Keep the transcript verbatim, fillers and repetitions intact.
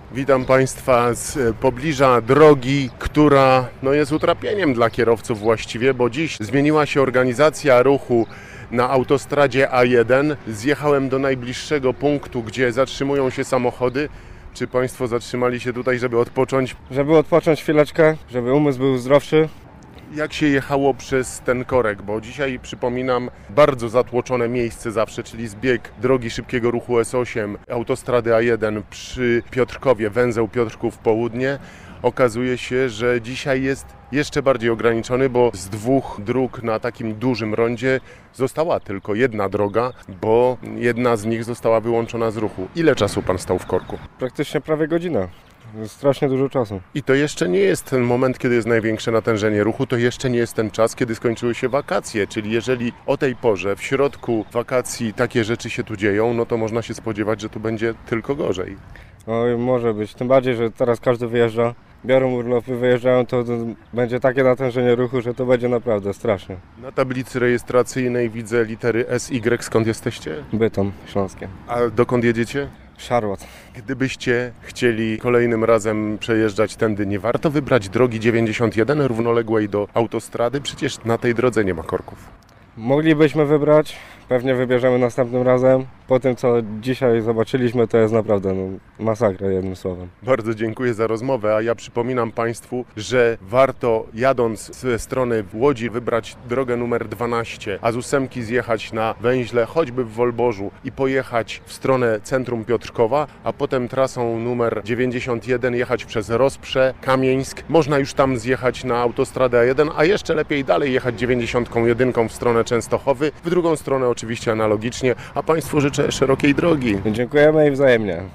Witam Państwa z pobliża drogi, która no, jest utrapieniem dla kierowców właściwie, bo dziś zmieniła się organizacja ruchu na autostradzie A jeden. Zjechałem do najbliższego punktu, gdzie zatrzymują się samochody. Czy Państwo zatrzymali się tutaj, żeby odpocząć? Żeby odpocząć chwileczkę, żeby umysł był zdrowszy. Jak się jechało przez ten korek? Bo dzisiaj, przypominam, bardzo zatłoczone miejsce zawsze, czyli zbieg drogi szybkiego ruchu S osiem, autostrady A jeden przy Piotrkowie, węzeł Piotrków Południe. Okazuje się, że dzisiaj jest jeszcze bardziej ograniczony, bo z dwóch dróg na takim dużym rondzie została tylko jedna droga, bo jedna z nich została wyłączona z ruchu. Ile czasu Pan stał w korku? Praktycznie prawie godzina. Strasznie dużo czasu. I to jeszcze nie jest ten moment, kiedy jest największe natężenie ruchu, to jeszcze nie jest ten czas, kiedy skończyły się wakacje, czyli jeżeli o tej porze, w środku wakacji takie rzeczy się tu dzieją, no to można się spodziewać, że tu będzie tylko gorzej. Oj, może być. Tym bardziej, że teraz każdy wyjeżdża, biorą urlopy, wyjeżdżają, to, to będzie takie natężenie ruchu, że to będzie naprawdę strasznie. Na tablicy rejestracyjnej widzę litery S Y. Skąd jesteście? Bytom śląskie. A dokąd jedziecie? Charlotte. Gdybyście chcieli kolejnym razem przejeżdżać tędy, nie warto wybrać drogi dziewięćdziesiąt jeden równoległej do autostrady? Przecież na tej drodze nie ma korków. Moglibyśmy wybrać, pewnie wybierzemy następnym razem. Po tym, co dzisiaj zobaczyliśmy, to jest naprawdę no, masakra, jednym słowem. Bardzo dziękuję za rozmowę, a ja przypominam Państwu, że warto jadąc ze strony Łodzi wybrać drogę numer dwanaście, a z ósemki zjechać na węźle, choćby w Wolborzu i pojechać w stronę centrum Piotrkowa, a potem trasą numer dziewięćdziesiąt jeden jechać przez Rozprze, Kamieńsk. Można już tam zjechać na autostradę A jeden, a jeszcze lepiej dalej jechać dziewięćdziesiąt jeden w stronę Częstochowy, w drugą stronę oczywiście analogicznie, a Państwu życzę szerokiej drogi. Dziękujemy i wzajemnie.